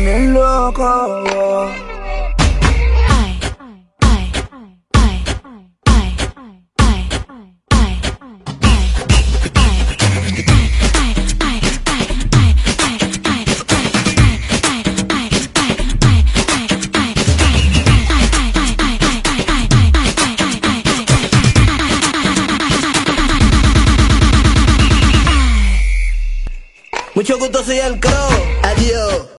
pones loco. Mucho gusto, soy el Crow. Adiós.